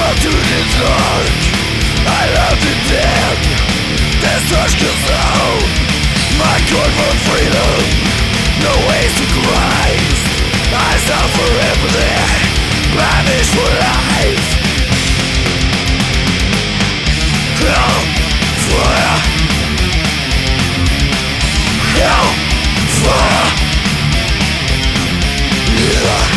to the dark. I love the dead. The search goes out. My call for freedom. No ways to Christ. I suffer empathy. Vanish for life. Hell, fire. Hell, fire. Yeah.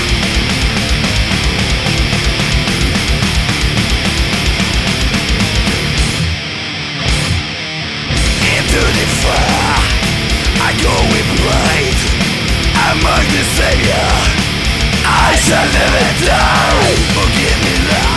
To the fire, I go with pride. Among the Savior, I shall never die. Forgive me, Lord.